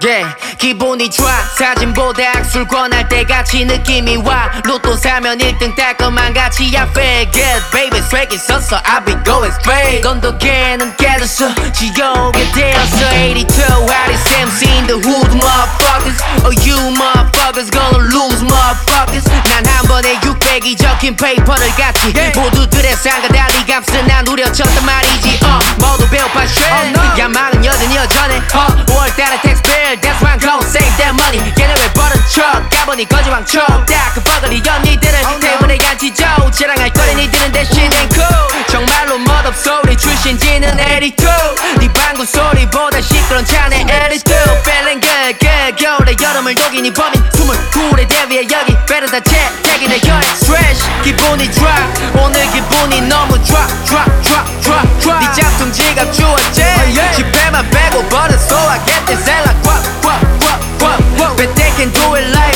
Yeah, 기분이 좋아. 사진보다 악술 권할 때 같이 느낌이 와. 로또 사면 1등 딸 것만 같이 I feel good baby. swag 있었어 I'll be going straight. 건더기는 깨졌어 지옥에 되었어 82 hottest MC in the hood motherfuckers. Oh you motherfuckers gonna lose motherfuckers. 난 한 번에 600이 적힌 페이퍼를 같이 모두들의 상과 달리 값은 난 우려쳤단 말이지. 모두 배고파 shit. 야망은 여전히 여전해. 5월달에 tax bill that's why I'm gonna save that money. 걔네 왜 버릇 쳐 까보니 거지왕 쳐 딱 그 뻐거리 언니들은 때문에 간지죠. 자랑할 거리 니들은 대신 ain't cool. 정말로 멋없어 우리 출신지는 82. 네 방구 소리보다 시끄러운 차내 82. Feeling good good 겨울에 여름을 녹이니 범인 29에 대비해 여기 베르다 채택이네 여행 Stretch 기분이 좋아. 오늘 기분이 너무 좋아 네 짝퉁 지갑 주었지. 지폐만 빼고 버릇 so I get this hell like But they can do it like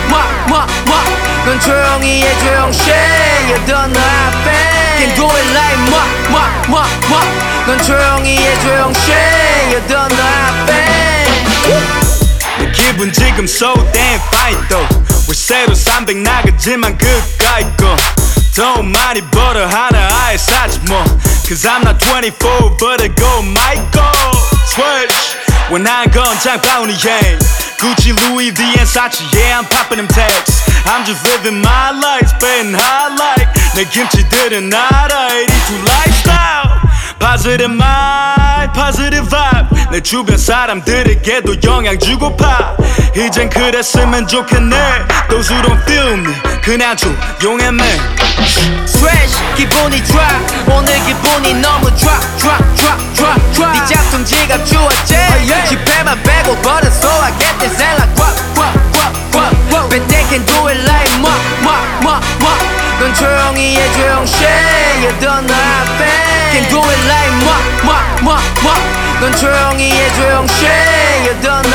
넌 조용히 해 조용히 You don't know how I feel. Can do it like 넌 조용히 해 조용히 You don't know how I feel. 내 기분 지금 so damn fine though. 월세로 300 나가지만 그까이 거 돈 많이 벌어 하나 아예 사지 뭐. Cause I'm not 24 but I go Michael Switch 원한 건 장바구니 yeah. Gucci, Louis V and Sachi yeah I'm popping them tags. I'm just living my life spending highlight. 내 김치들은 알아 82 lifestyle. Positive mind, positive vibe. 내 주변 사람들에게도 영향 주고파. 이젠 그랬으면 좋겠네. Those who don't feel me 그냥 조용해 man. Fresh 기분이 좋아. 오늘 기분이 너무 좋아 네 짝퉁 지갑 주었지. 지폐만 빼고 버릇 so I get this hell like But they can do it like 넌 조용히 해 조용히 You don't know how I feel. Can do it like 넌 조용히 해 조용히 You don't know